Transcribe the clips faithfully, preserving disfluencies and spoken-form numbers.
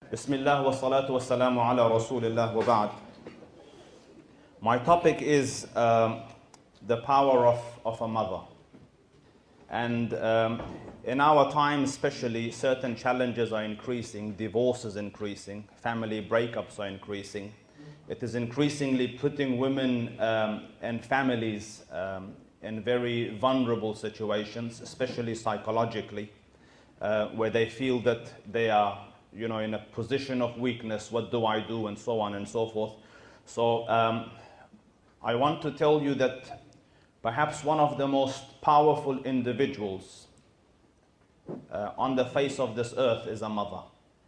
Bismillah wa salatu wa salamu ala Rasulillah wa ba'd. My topic is um, the power of, of a mother. And um, in our time especially, certain challenges are increasing, divorce is increasing, family breakups are increasing. It is increasingly putting women um, and families um, in very vulnerable situations, especially psychologically, uh, where they feel that they are you know, in a position of weakness, what do I do, and so on and so forth. So um, I want to tell you that perhaps one of the most powerful individuals uh, on the face of this earth is a mother.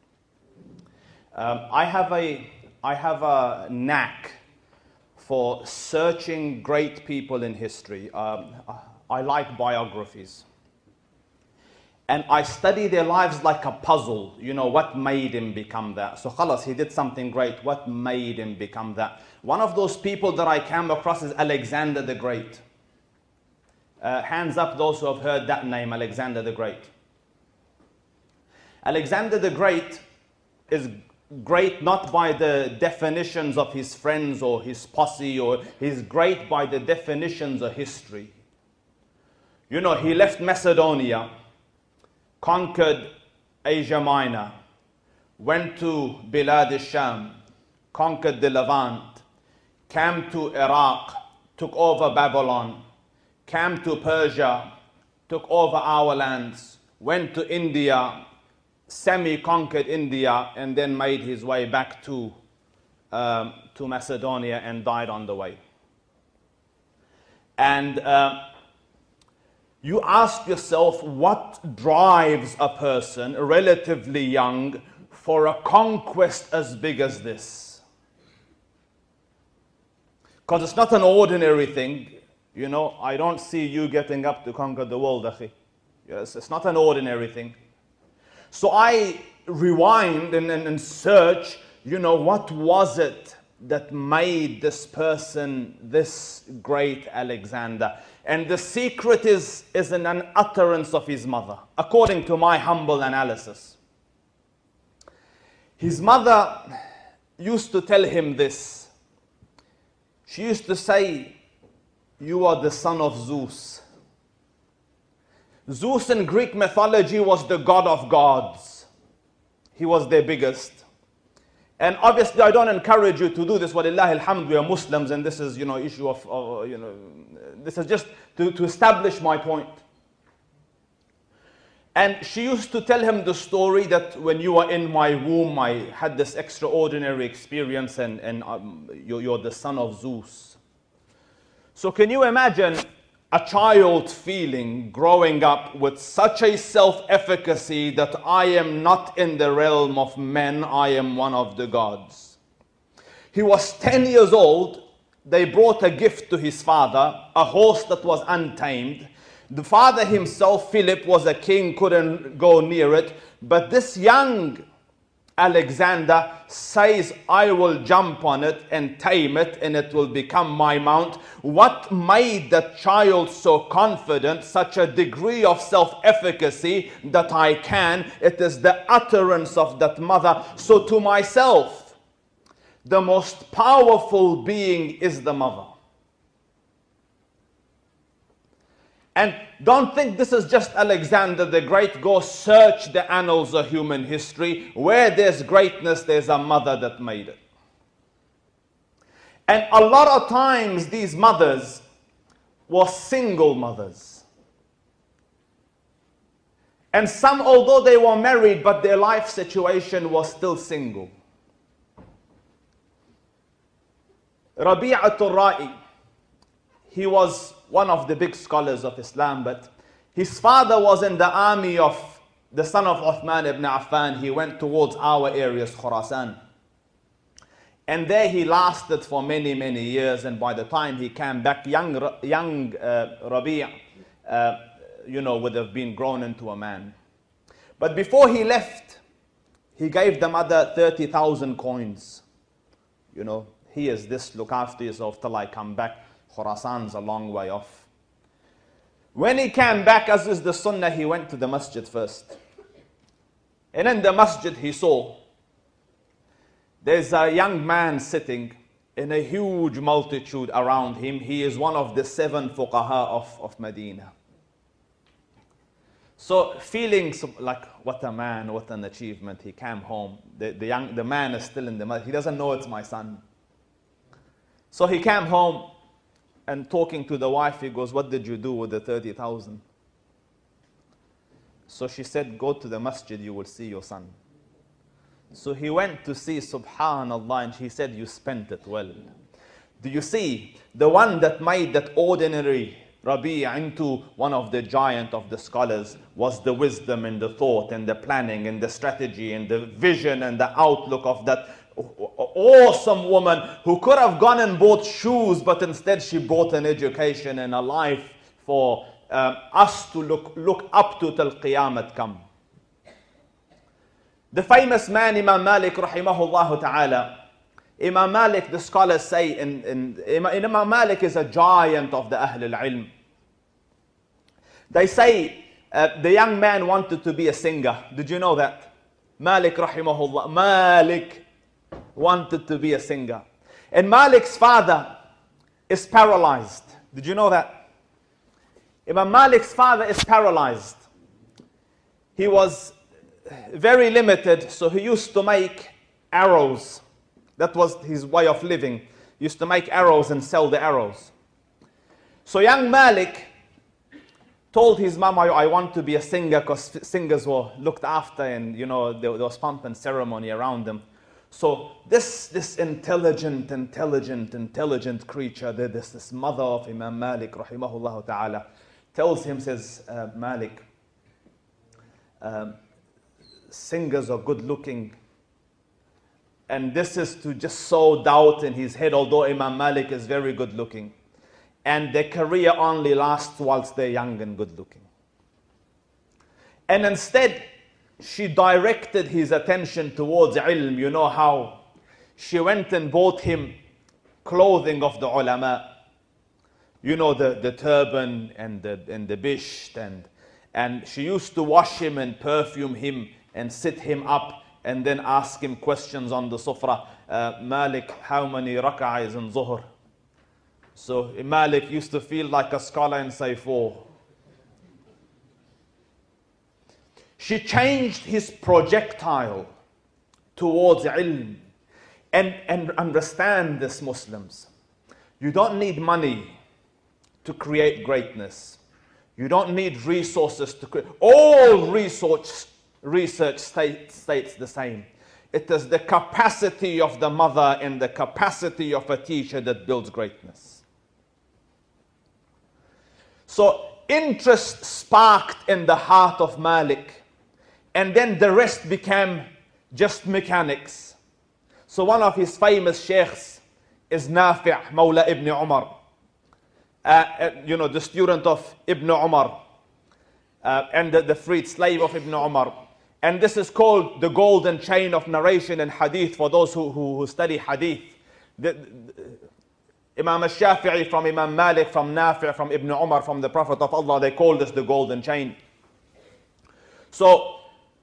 Um, I have a, I have a knack for searching great people in history. Um, I like biographies. And I study their lives like a puzzle. You know, what made him become that? So, khalas, he did something great. What made him become that? One of those people that I came across is Alexander the Great. Uh, hands up those who have heard that name, Alexander the Great. Alexander the Great is great not by the definitions of his friends or his posse, or he's great by the definitions of history. You know, he left Macedonia, conquered Asia Minor, went to Bilad al-Sham, conquered the Levant, came to Iraq, took over Babylon, came to Persia, took over our lands, went to India, semi-conquered India, and then made his way back to, um, to Macedonia and died on the way. And uh, you ask yourself, what drives a person relatively young for a conquest as big as this? Because it's not an ordinary thing. You know, I don't see you getting up to conquer the world, akhi. Yes, it's not an ordinary thing. So I rewind and, and, and search, you know, what was it that made this person this great Alexander? And the secret is, is in an utterance of his mother, according to my humble analysis. His mother used to tell him this. She used to say, "You are the son of Zeus." Zeus in Greek mythology was the god of gods. He was their biggest. And obviously, I don't encourage you to do this. Walillahi alhamd, we are Muslims, and this is, you know, issue of, uh, you know, this is just to, to establish my point. And she used to tell him the story that when you were in my womb, I had this extraordinary experience, and, and um, you're, you're the son of Zeus. So can you imagine a child feeling, growing up with such a self-efficacy that I am not in the realm of men, I am one of the gods? He was ten years old. They brought a gift to his father, a horse that was untamed. The father himself, Philip, was a king, couldn't go near it. But this young Alexander says, I will jump on it and tame it, and it will become my mount. What made that child so confident, such a degree of self-efficacy that I can? It is the utterance of that mother. So to myself, the most powerful being is the mother. And don't think this is just Alexander the Great. Go search the annals of human history. Where there's greatness, there's a mother that made it. And a lot of times these mothers were single mothers. And some, although they were married, but their life situation was still single. Rabi'atul Ra'i, he was one of the big scholars of Islam, but his father was in the army of the son of Uthman ibn Affan. He went towards our areas, Khurasan. And there he lasted for many, many years. And by the time he came back, young, young uh, Rabi', uh, you know, would have been grown into a man. But before he left, he gave the mother thirty thousand coins. You know, here's this, look after yourself till I come back. Khurasan's a long way off. When he came back, as is the sunnah, he went to the masjid first. And in the masjid he saw There's a young man sitting in a huge multitude around him. He is one of the seven fuqaha of, of Medina. So feeling some, like, what a man, what an achievement. He came home. The, the, young, the man is still in the mud. He doesn't know it's my son. So he came home and talking to the wife, he goes, what did you do with the thirty thousand? So she said, go to the masjid, you will see your son. So he went to see, subhanallah, and he said, you spent it well. Do you see? The one that made that ordinary Rabi' into one of the giant of the scholars was the wisdom and the thought and the planning and the strategy and the vision and the outlook of that awesome woman who could have gone and bought shoes, but instead she bought an education and a life for um, us to look, look up to till Qiyamah come. The famous man Imam Malik rahimahullah ta'ala. Imam Malik, the scholars say, in, in, Imam Malik is a giant of the Ahl al-Ilm. They say uh, the young man wanted to be a singer. Did you know that? Malik rahimahullah, Malik wanted to be a singer. And Malik's father is paralyzed. Did you know that? Imam Malik's father is paralyzed. He was very limited, so he used to make arrows. That was his way of living. He used to make arrows and sell the arrows. So young Malik told his mom, I, I want to be a singer, because singers were looked after and, you know, there, there was pomp and ceremony around them. So this, this intelligent, intelligent, intelligent creature, this, this mother of Imam Malik, rahimahullah ta'ala, tells him, says, uh, Malik, um, singers are good looking. And this is to just sow doubt in his head, although Imam Malik is very good looking. And their career only lasts whilst they're young and good looking. And instead, she directed his attention towards ilm. You know how? She went and bought him clothing of the ulama. You know, the, the turban and the, and the bisht. And, and she used to wash him and perfume him and sit him up and then ask him questions on the sufra. Uh, Malik, how many rak'ah is in Zuhr? So Malik used to feel like a scholar and say four. She changed his projectile towards ilm. And, and understand this, Muslims. You don't need money to create greatness. You don't need resources to create. All research, research state, states the same. It is the capacity of the mother and the capacity of a teacher that builds greatness. So interest sparked in the heart of Malik. And then the rest became just mechanics. So one of his famous sheikhs is Nafi' Mawla Ibn Umar. Uh, uh, you know, the student of Ibn Umar. Uh, and the, the freed slave of Ibn Umar. And this is called the golden chain of narration in hadith for those who, who, who study hadith. The, the, Imam al-Shafi'i from Imam Malik, from Nafi', from Ibn Umar, from the Prophet of Allah, they call this the golden chain. So,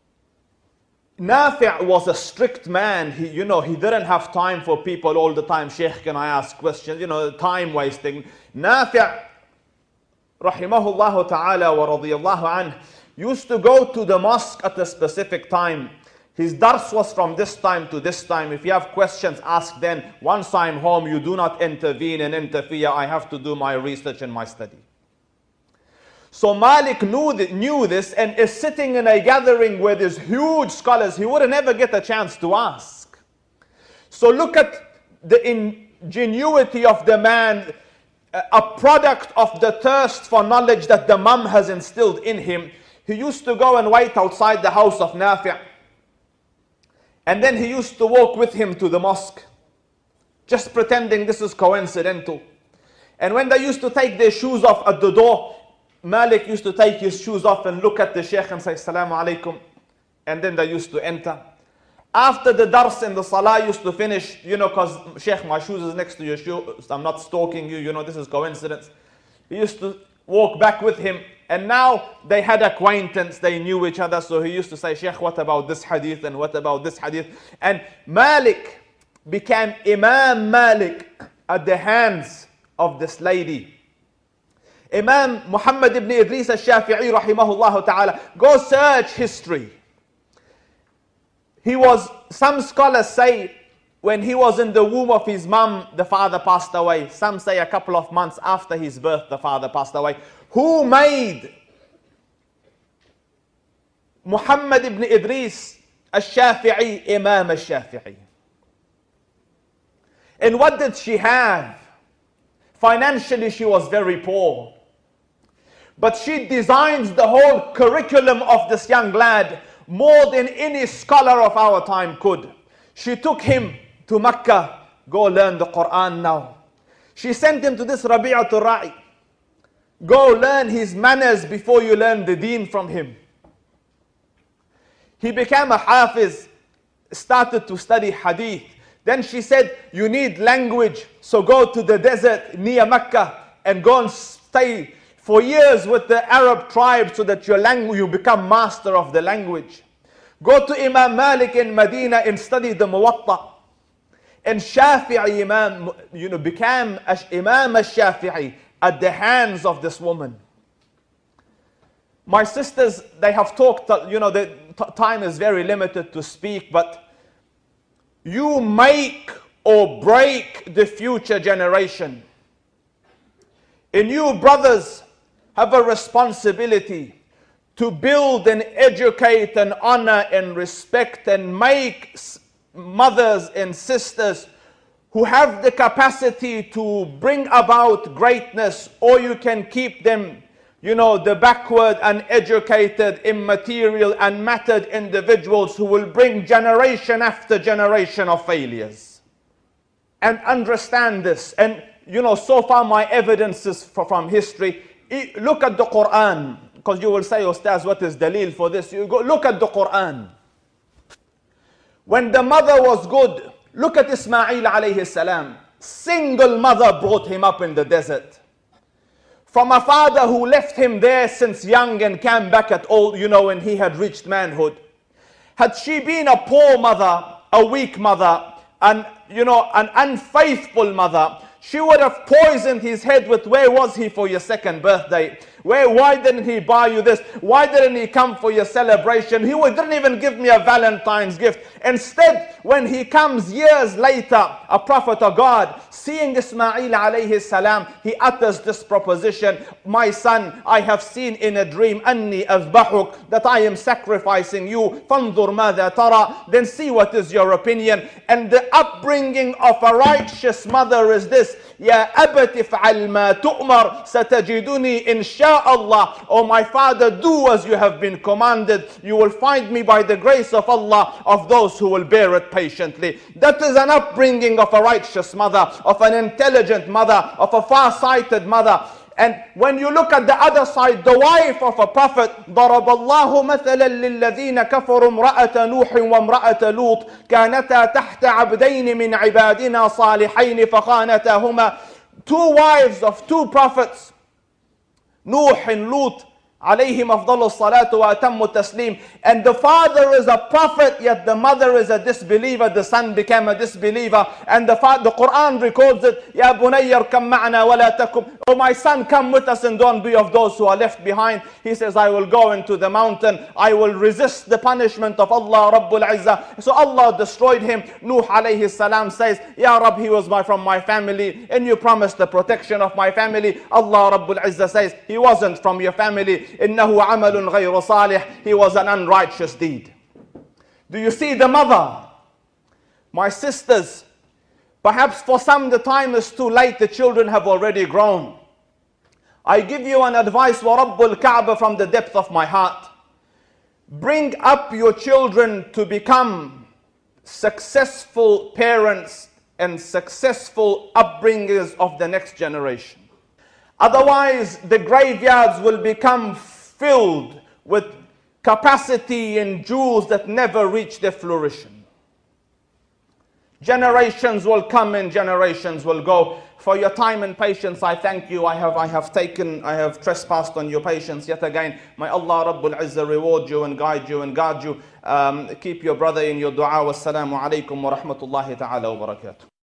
Nafi' was a strict man. He, you know, he didn't have time for people all the time. Sheikh, can I ask questions? You know, time wasting. Nafi', rahimahullah ta'ala wa radiyallahu anh, used to go to the mosque at a specific time. His dars was from this time to this time. If you have questions, ask then. Once I'm home, you do not intervene and interfere. I have to do my research and my study. So Malik knew, th knew this and is sitting in a gathering where there's huge scholars. He would never get a chance to ask. So look at the ingenuity of the man, a product of the thirst for knowledge that the mum has instilled in him. He used to go and wait outside the house of Nafi'. And then he used to walk with him to the mosque, just pretending this is coincidental. And when they used to take their shoes off at the door, Malik used to take his shoes off and look at the sheikh and say, Assalamu alaikum. And then they used to enter. After the dars and the salah used to finish, you know, because sheikh, my shoes is next to your shoe, so I'm not stalking you, you know, this is coincidence. He used to walk back with him. And now they had acquaintance, they knew each other. So he used to say, Sheikh, what about this hadith and what about this hadith? And Malik became Imam Malik at the hands of this lady. Imam Muhammad ibn Idris al-Shafi'i rahimahullah ta'ala. Go search history. He was, some scholars say, when he was in the womb of his mum, the father passed away. Some say a couple of months after his birth, the father passed away. Who made Muhammad ibn Idris al-Shafi'i Imam al-Shafi'i? And what did she have? Financially, she was very poor. But she designs the whole curriculum of this young lad more than any scholar of our time could. She took him to Mecca. Go learn the Quran now. She sent him to this Rabi'atul Ra'i. Go learn his manners before you learn the deen from him. He became a hafiz, started to study hadith. Then she said, you need language, so go to the desert near Mecca and go and stay for years with the Arab tribe so that your language, you become master of the language. Go to Imam Malik in Medina and study the Muwatta. And Shafi'i Imam, you know, became Imam al-Shafi'i at the hands of this woman. My sisters, they have talked, you know, the time is very limited to speak, but you make or break the future generation. And you, brothers, have a responsibility to build and educate and honor and respect and make mothers and sisters who have the capacity to bring about greatness, or you can keep them, you know, the backward, uneducated, immaterial, unmattered individuals who will bring generation after generation of failures. And understand this. And, you know, so far my evidence is from history. Look at the Quran, because you will say, Ustaz, what is dalil for this? You go, look at the Quran. When the mother was good, look at Ismail alayhi salam. Single mother brought him up in the desert. From a father who left him there since young and came back at old, you know, when he had reached manhood. Had she been a poor mother, a weak mother, and, you know, an unfaithful mother, she would have poisoned his head with, where was he for your second birthday? Where, why didn't he buy you this? Why didn't he come for your celebration? He didn't even give me a Valentine's gift. Instead, when he comes years later, a prophet of God, seeing Ismail alayhi salam, he utters this proposition, my son, I have seen in a dream, أني أذبحك, that I am sacrificing you. فانظر ماذا ترى, then see what is your opinion. And the upbringing of a righteous mother is this, يا أبت افعل ما تؤمر ستجدني إن شاء الله. Oh my father, do as you have been commanded. You will find me by the grace of Allah of those who will bear it patiently. That is an upbringing of a righteous mother, of an intelligent mother, of a far-sighted mother. And when you look at the other side, the wife of a prophet, ضرب الله مثلا للذين كفروا امرأة نوح وامرأة لوط كانتا تحت عبدين من عبادنا صالحين فخانتاهما. Two wives of two prophets, Nuh and Lut, عليهم أفضل الصلاة وأتم التسليم. And the father is a prophet, yet the mother is a disbeliever. The son became a disbeliever. And the, the Quran records it, يا بني اركب معنا ولا تكن. Oh my son, come with us and don't be of those who are left behind. He says, I will go into the mountain. I will resist the punishment of Allah Rabbul Izzah. So Allah destroyed him. Nuh alayhi salam says, Ya Rab, he was my, from my family, and you promised the protection of my family. Allah Rabbul Izzah says, he wasn't from your family. إنه عمل غير صالح. He was an unrighteous deed. Do you see the mother? My sisters, perhaps for some the time is too late. The children have already grown. I give you an advice, وَرَبُّ الْكَعْبَ, from the depth of my heart. Bring up your children to become successful parents and successful upbringers of the next generation. Otherwise, the graveyards will become filled with capacity and jewels that never reach their flourishing. Generations will come and generations will go. For your time and patience, I thank you. I have, I have taken, I have trespassed on your patience yet again. May Allah Rabbul Izzah reward you and guide you and guard you. Um, keep your brother in your dua. Wassalamu alaikum wa rahmatullahi ta'ala wa barakatuh.